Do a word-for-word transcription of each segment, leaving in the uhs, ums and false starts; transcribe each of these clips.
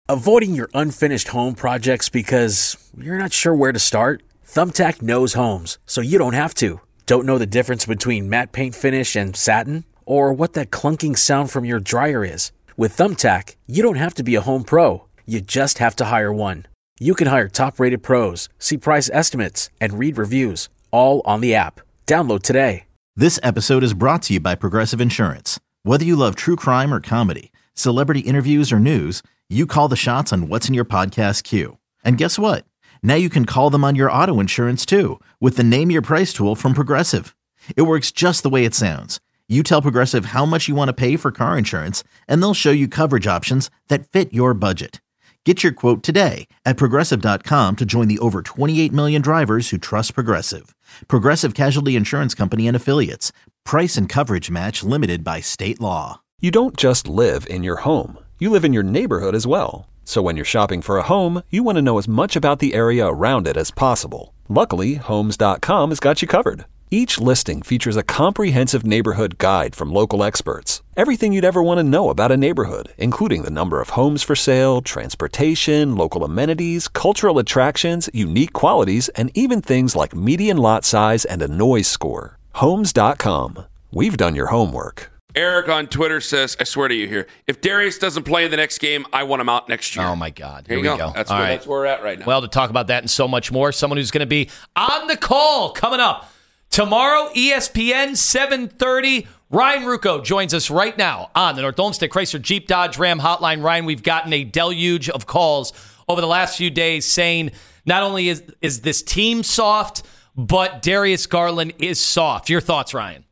Avoiding your unfinished home projects because you're not sure where to start? Thumbtack knows homes, so you don't have to. Don't know the difference between matte paint finish and satin? Or what that clunking sound from your dryer is? With Thumbtack, you don't have to be a home pro. You just have to hire one. You can hire top-rated pros, see price estimates, and read reviews, all on the app. Download today. This episode is brought to you by Progressive Insurance. Whether you love true crime or comedy, celebrity interviews or news, you call the shots on what's in your podcast queue. And guess what? Now you can call them on your auto insurance too with the Name Your Price tool from Progressive. It works just the way it sounds. You tell Progressive how much you want to pay for car insurance, and they'll show you coverage options that fit your budget. Get your quote today at Progressive dot com to join the over twenty-eight million drivers who trust Progressive. Progressive Casualty Insurance Company and Affiliates. Price and coverage match limited by state law. You don't just live in your home. You live in your neighborhood as well. So when you're shopping for a home, you want to know as much about the area around it as possible. Luckily, Homes dot com has got you covered. Each listing features a comprehensive neighborhood guide from local experts. Everything you'd ever want to know about a neighborhood, including the number of homes for sale, transportation, local amenities, cultural attractions, unique qualities, and even things like median lot size and a noise score. Homes dot com. We've done your homework. Eric on Twitter says, I swear to you here, if Darius doesn't play in the next game, I want him out next year. Oh, my God. Here, Here you we go. go. That's, All where, right. that's where we're at right now. Well, to talk about that and so much more, someone who's going to be on the call coming up tomorrow, E S P N, seven thirty. Ryan Ruocco joins us right now on the North Olmsted Chrysler Jeep Dodge Ram hotline. Ryan, we've gotten a deluge of calls over the last few days saying not only is, is this team soft, but Darius Garland is soft. Your thoughts, Ryan?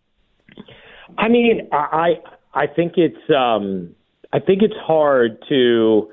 I mean, I I think it's um, I think it's hard to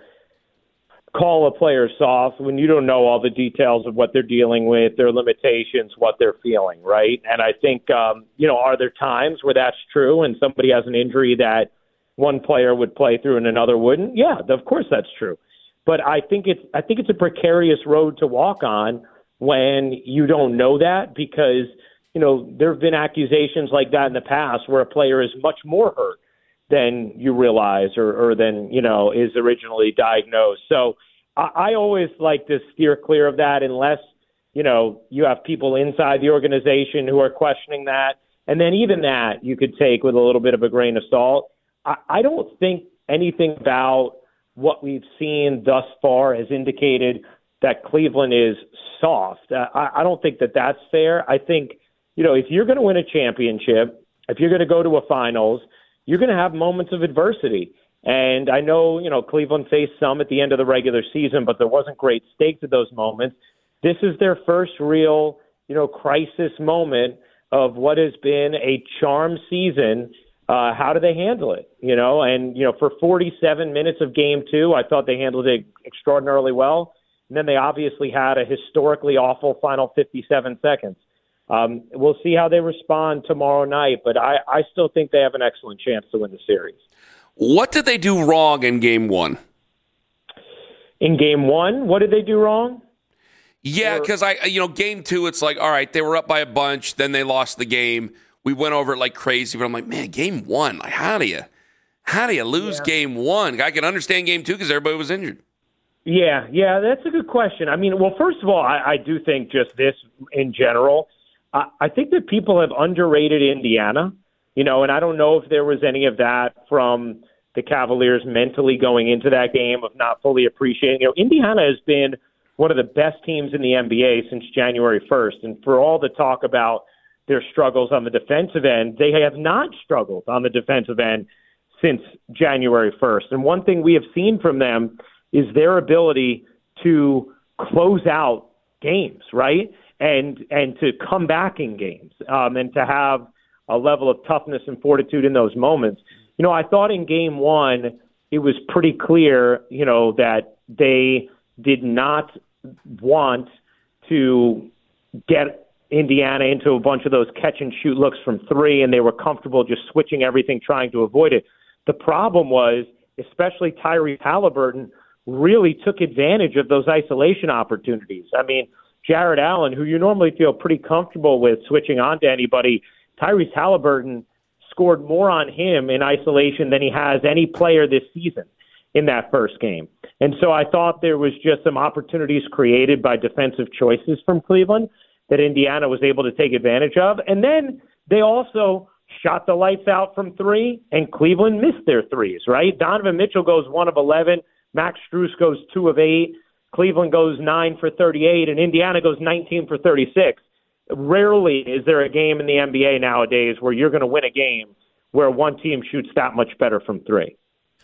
call a player soft when you don't know all the details of what they're dealing with, their limitations, what they're feeling, right? And I think um, you know, are there times where that's true and somebody has an injury that one player would play through and another wouldn't? Yeah, of course that's true. But I think it's I think it's a precarious road to walk on when you don't know that, because you know, there have been accusations like that in the past where a player is much more hurt than you realize or, or than, you know, is originally diagnosed. So I, I always like to steer clear of that unless, you know, you have people inside the organization who are questioning that. And then even that you could take with a little bit of a grain of salt. I, I don't think anything about what we've seen thus far has indicated that Cleveland is soft. Uh, I, I don't think that that's fair. I think, you know, if you're going to win a championship, if you're going to go to a finals, you're going to have moments of adversity. And I know, you know, Cleveland faced some at the end of the regular season, but there wasn't great stakes at those moments. This is their first real, you know, crisis moment of what has been a charm season. Uh, how do they handle it? You know, and, you know, for forty-seven minutes of game two, I thought they handled it extraordinarily well. And then they obviously had a historically awful final fifty-seven seconds. Um, we'll see how they respond tomorrow night, but I, I still think they have an excellent chance to win the series. What did they do wrong in game one? In game one, what did they do wrong? Yeah, because I, you know, game two, it's like, all right, they were up by a bunch, then they lost the game. We went over it like crazy, but I'm like, man, game one, like, how do you, how do you lose yeah. game one? I can understand game two because everybody was injured. Yeah, yeah, that's a good question. I mean, well, first of all, I, I do think just this in general. I think that people have underrated Indiana, you know, and I don't know if there was any of that from the Cavaliers mentally going into that game of not fully appreciating. You know, Indiana has been one of the best teams in the N B A since January first. And for all the talk about their struggles on the defensive end, they have not struggled on the defensive end since January first. And one thing we have seen from them is their ability to close out games, right? And and to come back in games um, and to have a level of toughness and fortitude in those moments. You know, I thought in game one, it was pretty clear, you know, that they did not want to get Indiana into a bunch of those catch and shoot looks from three, and they were comfortable just switching everything, trying to avoid it. The problem was, especially Tyrese Halliburton, really took advantage of those isolation opportunities. I mean, Jared Allen, who you normally feel pretty comfortable with switching on to anybody, Tyrese Halliburton scored more on him in isolation than he has any player this season. in that first game. And so I thought there was just some opportunities created by defensive choices from Cleveland that Indiana was able to take advantage of. And then they also shot the lights out from three, and Cleveland missed their threes, right? Donovan Mitchell goes one of eleven, Max Strus goes two of eight, Cleveland goes nine for thirty-eight, and Indiana goes nineteen for thirty-six. Rarely is there a game in the N B A nowadays where you're going to win a game where one team shoots that much better from three.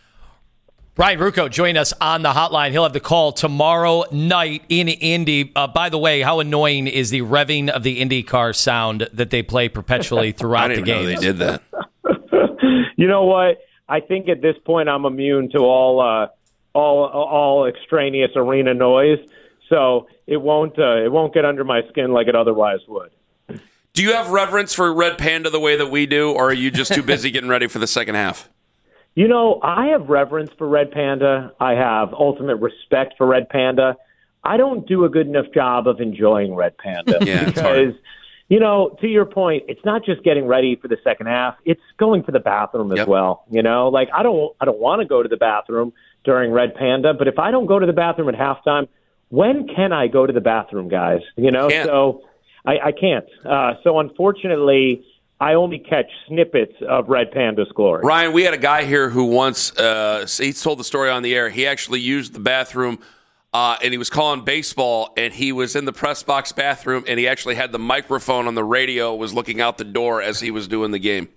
Ryan Ruocco joined us on the hotline. He'll have the call tomorrow night in Indy. Uh, by the way, how annoying is the revving of the IndyCar sound that they play perpetually throughout the game? I didn't know they did that. You know what? I think at this point I'm immune to all uh, all all extraneous arena noise, so it won't uh, it won't get under my skin like it otherwise would. Do you have reverence for Red Panda the way that we do, or are you just too busy getting ready for the second half? You know, I have reverence for Red Panda. I have ultimate respect for Red Panda. I don't do a good enough job of enjoying Red Panda yeah, because, you know, to your point, it's not just getting ready for the second half. It's going to the bathroom as yep. well. You know, like I don't, I don't want to go to the bathroom during Red Panda, but if I don't go to the bathroom at halftime, when can I go to the bathroom, guys? You know, can't. so I, I can't. Uh, so unfortunately, I only catch snippets of Red Panda's glory. Ryan, we had a guy here who once, uh, he told the story on the air. He actually used the bathroom, uh, and he was calling baseball, and he was in the press box bathroom, and he actually had the microphone on the radio, was looking out the door as he was doing the game.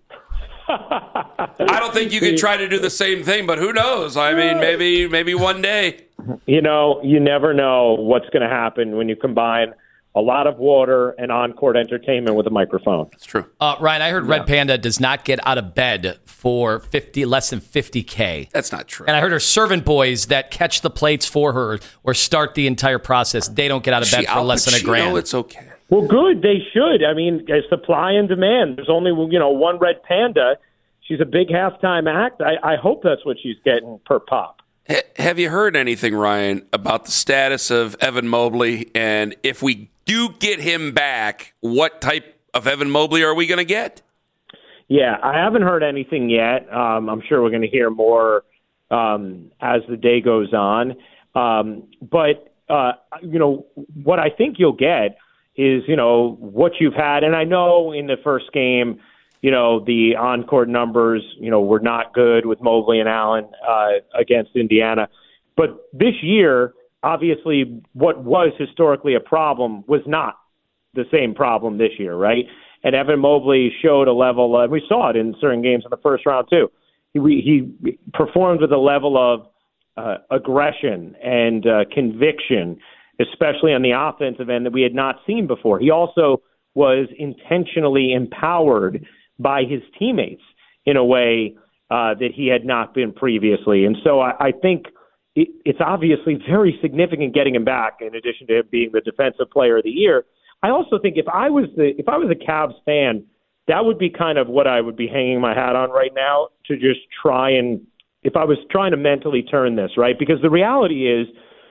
I don't think you could try to do the same thing, but who knows? I mean, maybe maybe one day. You know, you never know what's going to happen when you combine a lot of water and on-court entertainment with a microphone. That's true. Uh, Ryan, I heard yeah. Red Panda does not get out of bed for fifty less than fifty K. That's not true. And I heard her servant boys that catch the plates for her or start the entire process, they don't get out of bed she, for less than a grand. Know it's okay. Well, good. They should. I mean, supply and demand. There's only, you know, one Red Panda. She's a big halftime act. I, I hope that's what she's getting per pop. H- have you heard anything, Ryan, about the status of Evan Mobley? And if we do get him back, what type of Evan Mobley are we going to get? Yeah, I haven't heard anything yet. Um, I'm sure we're going to hear more um, as the day goes on. Um, but, uh, you know, what I think you'll get is, you know, what you've had. And I know in the first game, you know, the on-court numbers, you know, were not good with Mobley and Allen uh, against Indiana. But this year, obviously, what was historically a problem was not the same problem this year, right? And Evan Mobley showed a level, uh, we saw it in certain games in the first round too. He, he performed with a level of uh, aggression and uh, conviction, especially on the offensive end, that we had not seen before. He also was intentionally empowered by his teammates in a way uh, that he had not been previously. And so I, I think it, it's obviously very significant getting him back, in addition to him being the defensive player of the year. I also think if I was the if I was a Cavs fan, that would be kind of what I would be hanging my hat on right now, to just try and, if I was trying to mentally turn this, right? Because the reality is,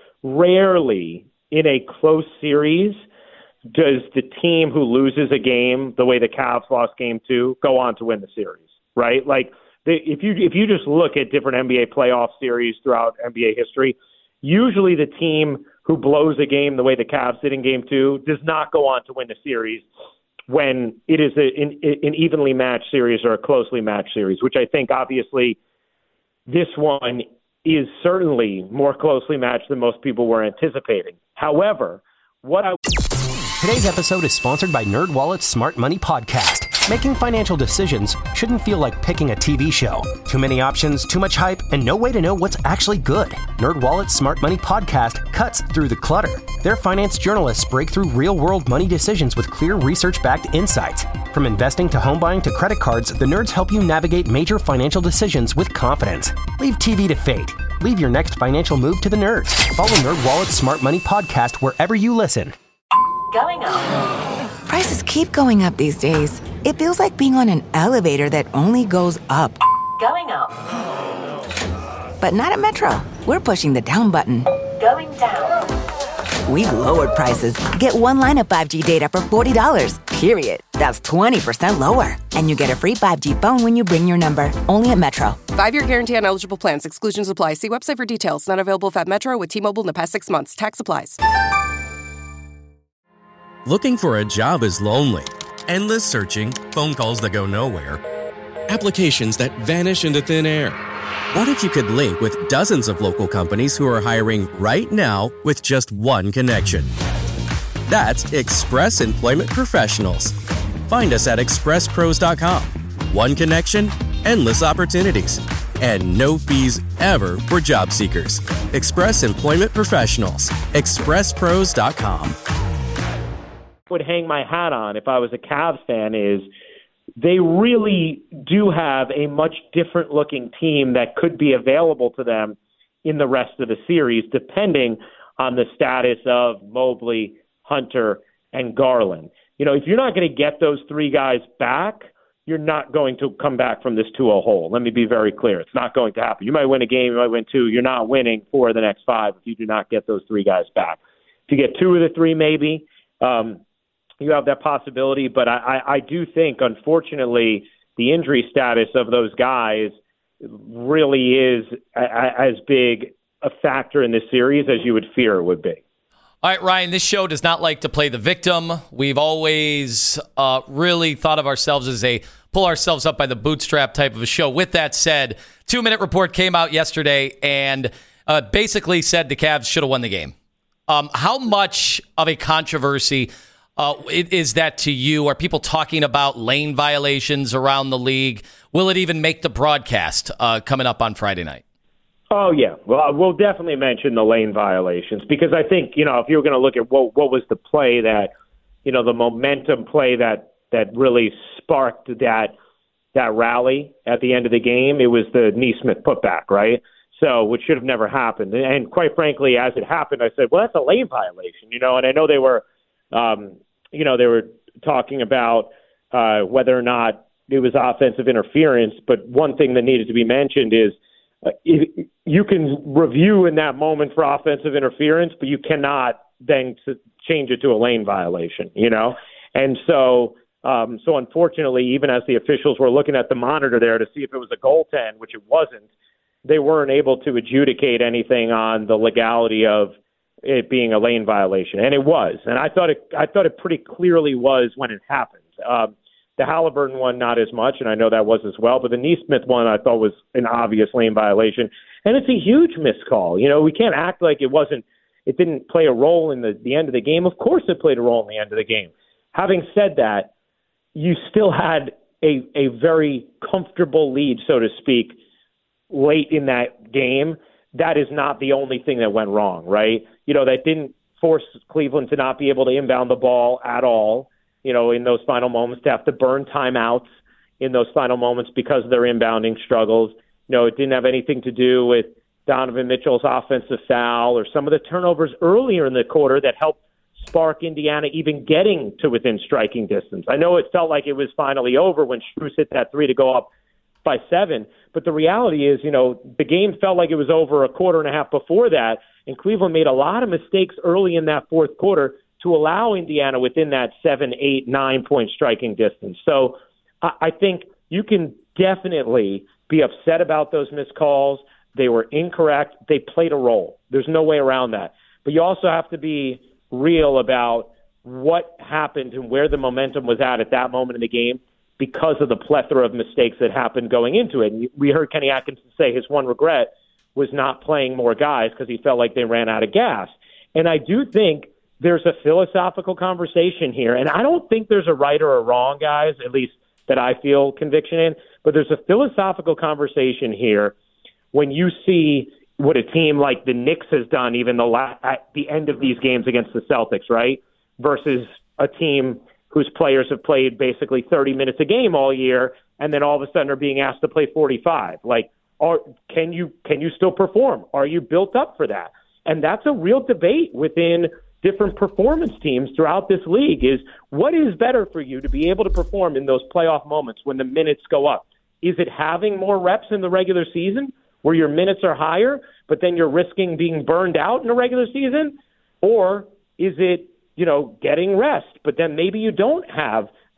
rarely in a close series does the team who loses a game the way the Cavs lost game two go on to win the series, right? Like, the, if you if you just look at different N B A playoff series throughout N B A history, usually the team who blows a game the way the Cavs did in game two does not go on to win the series when it is a, an, an evenly matched series or a closely matched series, which I think obviously this one is certainly more closely matched than most people were anticipating. However, what I... Today's episode is sponsored by NerdWallet's Smart Money Podcast. Making financial decisions shouldn't feel like picking a T V show. Too many options, too much hype, and no way to know what's actually good. NerdWallet's Smart Money Podcast cuts through the clutter. Their finance journalists break through real-world money decisions with clear research-backed insights. From investing to home buying to credit cards, the nerds help you navigate major financial decisions with confidence. Leave T V to fate. Leave your next financial move to the nerds. Follow NerdWallet's Smart Money Podcast wherever you listen. Going up. Prices keep going up these days. It feels like being on an elevator that only goes up. Going up. But not at Metro. We're pushing the down button. Going down. We've lowered prices. Get one line of five G data for forty dollars, period. That's twenty percent lower. And you get a free five G phone when you bring your number. Only at Metro. Five-year guarantee on eligible plans. Exclusions apply. See website for details. Not available if at Metro with T-Mobile in the past six months. Tax applies. Looking for a job is lonely. Endless searching, phone calls that go nowhere, applications that vanish into thin air. What if you could link with dozens of local companies who are hiring right now with just one connection? That's Express Employment Professionals. Find us at express pros dot com. One connection, endless opportunities, and no fees ever for job seekers. Express Employment Professionals. express pros dot com. Would hang my hat on if I was a Cavs fan is they really do have a much different looking team that could be available to them in the rest of the series, depending on the status of Mobley, Hunter, and Garland. You know, if you're not going to get those three guys back, you're not going to come back from this two oh hole. Let me be very clear. It's not going to happen. You might win a game, you might win two. You're not winning four of the next five if you do not get those three guys back. If you get two of the three, maybe, um, you have that possibility. But I, I, I do think, unfortunately, the injury status of those guys really is a, a, as big a factor in this series as you would fear it would be. All right, Ryan, this show does not like to play the victim. We've always uh, really thought of ourselves as a pull ourselves up by the bootstrap type of a show. With that said, two-minute report came out yesterday and uh, basically said the Cavs should have won the game. Um, how much of a controversy uh, is that to you? Are people talking about lane violations around the league? Will it even make the broadcast uh, coming up on Friday night? Oh, yeah. Well, we'll definitely mention the lane violations because I think, you know, if you're going to look at what, what was the play that, you know, the momentum play that, that really sparked that that rally at the end of the game, it was the Nesmith putback, right? So, which should have never happened. And quite frankly, as it happened, I said, well, that's a lane violation, you know, and I know they were, um, you know, they were talking about uh, whether or not it was offensive interference. But one thing that needed to be mentioned is, Uh, if, you can review in that moment for offensive interference, but you cannot then change it to a lane violation, you know? And so, um, so unfortunately, even as the officials were looking at the monitor there to see if it was a goaltend, which it wasn't, they weren't able to adjudicate anything on the legality of it being a lane violation. And it was. And I thought it, I thought it pretty clearly was when it happened. Um, The Halliburton one, not as much, and I know that was as well. But the Nesmith one, I thought was an obvious lane violation, and it's a huge missed call. You know, we can't act like it wasn't. It didn't play a role in the, the end of the game. Of course, it played a role in the end of the game. Having said that, you still had a a very comfortable lead, so to speak, late in that game. That is not the only thing that went wrong, right? You know, that didn't force Cleveland to not be able to inbound the ball at all. You know, in those final moments, to have to burn timeouts in those final moments because of their inbounding struggles. You know, it didn't have anything to do with Donovan Mitchell's offensive foul or some of the turnovers earlier in the quarter that helped spark Indiana even getting to within striking distance. I know it felt like it was finally over when Strus hit that three to go up by seven, but the reality is, you know, the game felt like it was over a quarter and a half before that, and Cleveland made a lot of mistakes early in that fourth quarter to allow Indiana within that seven, eight, nine-point striking distance. So I, I think you can definitely be upset about those missed calls. They were incorrect. They played a role. There's no way around that. But you also have to be real about what happened and where the momentum was at at that moment in the game because of the plethora of mistakes that happened going into it. And we heard Kenny Atkinson say his one regret was not playing more guys because he felt like they ran out of gas. And I do think there's a philosophical conversation here, and I don't think there's a right or a wrong, guys, at least that I feel conviction in, but there's a philosophical conversation here when you see what a team like the Knicks has done even the la- at the end of these games against the Celtics, right, versus a team whose players have played basically thirty minutes a game all year and then all of a sudden are being asked to play forty-five. Like, are, can you can you still perform? Are you built up for that? And that's a real debate within different performance teams throughout this league is what is better for you to be able to perform in those playoff moments when the minutes go up? Is it having more reps in the regular season where your minutes are higher, but then you're risking being burned out in the regular season? Or is it, you know, getting rest, but then maybe you don't have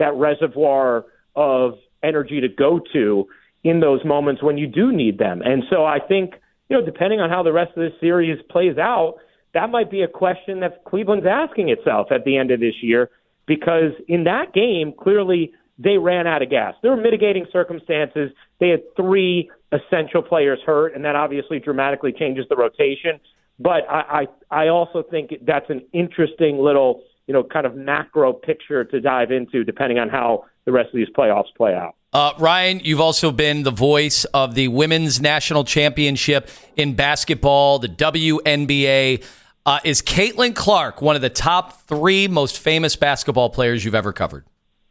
that reservoir of energy to go to in those moments when you do need them. And so I think, you know, depending on how the rest of this series plays out, that might be a question that Cleveland's asking itself at the end of this year, because in that game, clearly they ran out of gas. There were mitigating circumstances. They had three essential players hurt, and that obviously dramatically changes the rotation. But I, I, I also think that's an interesting little, you know, kind of macro picture to dive into, depending on how the rest of these playoffs play out. Uh, Ryan, you've also been the voice of the Women's National Championship in basketball, the W N B A. Uh, is Caitlin Clark one of the top three most famous basketball players you've ever covered?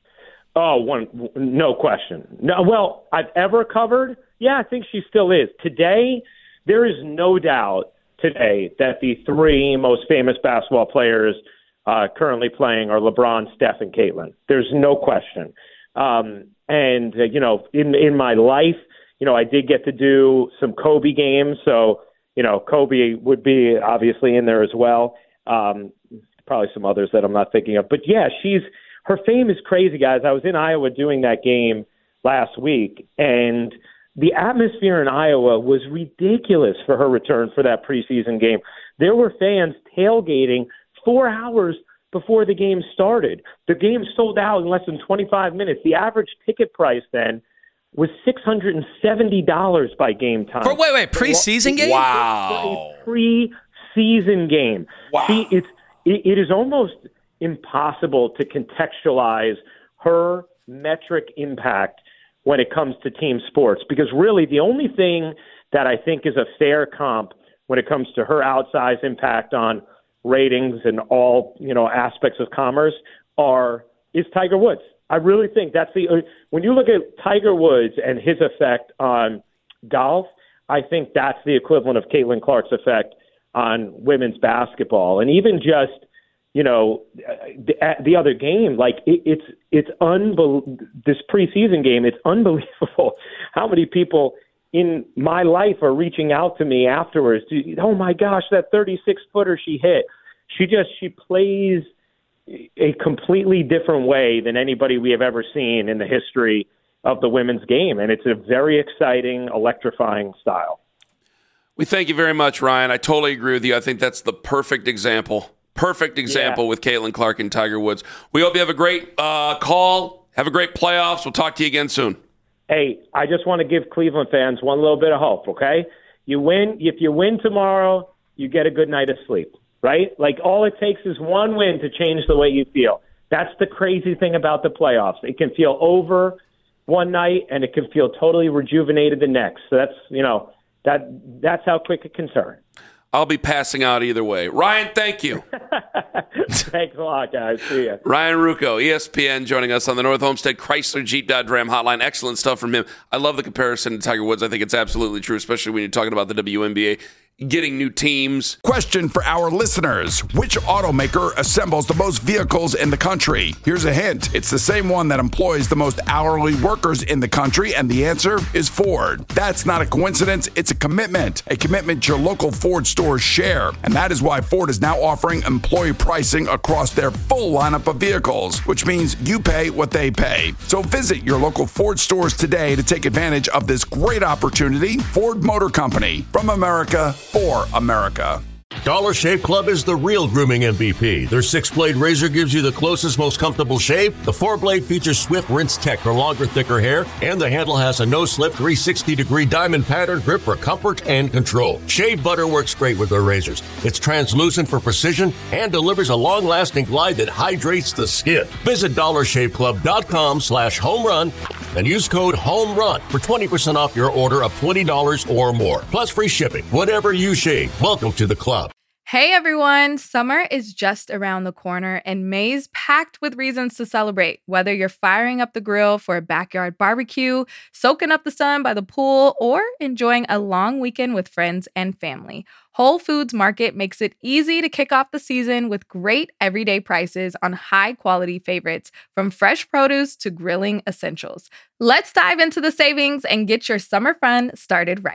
Oh, one, no question. No, well, I've ever covered? Yeah, I think she still is. Today, there is no doubt today that the three most famous basketball players uh, currently playing are LeBron, Steph, and Caitlin. There's no question. Um, and, uh, you know, in in my life, you know, I did get to do some Kobe games. So, you know, Kobe would be obviously in there as well. Um, probably some others that I'm not thinking of. But, yeah, she's her fame is crazy, guys. I was in Iowa doing that game last week, and the atmosphere in Iowa was ridiculous for her return for that preseason game. There were fans tailgating four hours before the game started. The game sold out in less than twenty-five minutes. The average ticket price then was six hundred seventy dollars by game time. For, wait, wait, preseason game? Wow. For a preseason game. Wow. See, it's, it, it is almost impossible to contextualize her metric impact when it comes to team sports, because really the only thing that I think is a fair comp when it comes to her outsized impact on ratings and all, you know, aspects of commerce are is Tiger Woods. I really think that's the when you look at Tiger Woods and his effect on golf, I think that's the equivalent of Caitlin Clark's effect on women's basketball. And even just, you know, the, the other game, like it, it's it's unbel- this preseason game, it's unbelievable how many people in my life are reaching out to me afterwards. To, oh my gosh, that thirty-six footer she hit. She just she plays a completely different way than anybody we have ever seen in the history of the women's game, and it's a very exciting, electrifying style. We thank you very much, Ryan. I totally agree with you. I think that's the perfect example. Perfect example yeah. with Caitlin Clark and Tiger Woods. We hope you have a great uh, call. Have a great playoffs. We'll talk to you again soon. Hey, I just want to give Cleveland fans one little bit of hope, okay? You win. If you win tomorrow, you get a good night of sleep, right? Like, all it takes is one win to change the way you feel. That's the crazy thing about the playoffs. It can feel over one night, and it can feel totally rejuvenated the next. So that's, you know, that that's how quick it can turn. I'll be passing out either way. Ryan, thank you. Thanks a lot, guys. See ya. Ryan Ruocco, E S P N, joining us on the North Homestead Chrysler Jeep Dodge Ram Hotline. Excellent stuff from him. I love the comparison to Tiger Woods. I think it's absolutely true, especially when you're talking about the W N B A. Getting new teams. Question for our listeners. Which automaker assembles the most vehicles in the country? Here's a hint. It's the same one that employs the most hourly workers in the country, and the answer is Ford. That's not a coincidence. It's a commitment. A commitment your local Ford stores share. And that is why Ford is now offering employee pricing across their full lineup of vehicles, which means you pay what they pay. So visit your local Ford stores today to take advantage of this great opportunity. Ford Motor Company. From America, for America. Dollar Shave Club is the real grooming M V P. Their six-blade razor gives you the closest, most comfortable shave. The four-blade features Swift Rinse Tech for longer, thicker hair. And the handle has a no-slip three hundred sixty degree diamond pattern grip for comfort and control. Shave butter works great with their razors. It's translucent for precision and delivers a long-lasting glide that hydrates the skin. Visit dollar shave club dot com slash home run and use code HOMERUN for twenty percent off your order of twenty dollars or more. Plus free shipping. Whatever you shave, welcome to the club. Hey everyone, summer is just around the corner and May's packed with reasons to celebrate. Whether you're firing up the grill for a backyard barbecue, soaking up the sun by the pool, or enjoying a long weekend with friends and family, Whole Foods Market makes it easy to kick off the season with great everyday prices on high-quality favorites, from fresh produce to grilling essentials. Let's dive into the savings and get your summer fun started right.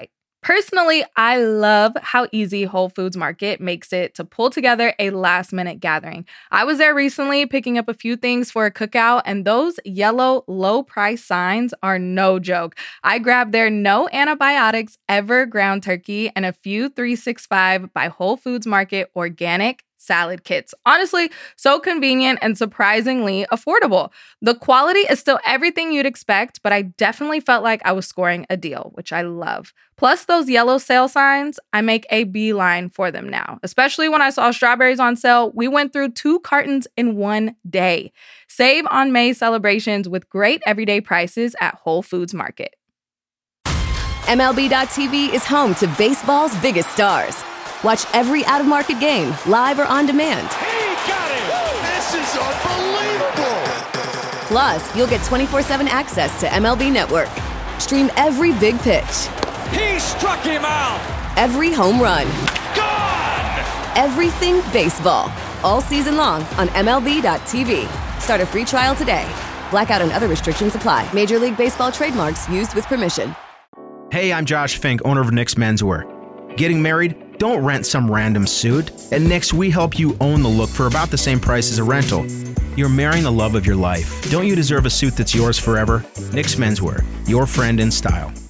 Personally, I love how easy Whole Foods Market makes it to pull together a last-minute gathering. I was there recently picking up a few things for a cookout, and those yellow low-price signs are no joke. I grabbed their no antibiotics ever ground turkey and a few three sixty-five by Whole Foods Market organic salad kits. Honestly, so convenient and surprisingly affordable. The quality is still everything you'd expect, but I definitely felt like I was scoring a deal, which I love. Plus those yellow sale signs, I make a beeline for them now. Especially when I saw strawberries on sale, we went through two cartons in one day. Save on May celebrations with great everyday prices at Whole Foods Market. M L B dot T V is home to baseball's biggest stars. Watch every out-of-market game, live or on demand. He got it! This is unbelievable! Plus, you'll get twenty-four seven access to M L B Network. Stream every big pitch. He struck him out! Every home run. Gone! Everything baseball. All season long on M L B dot T V. Start a free trial today. Blackout and other restrictions apply. Major League Baseball trademarks used with permission. Hey, I'm Josh Fink, owner of Nick's Menswear. Getting married? Don't rent some random suit. At Nick's, we help you own the look for about the same price as a rental. You're marrying the love of your life. Don't you deserve a suit that's yours forever? Nick's Menswear, your friend in style.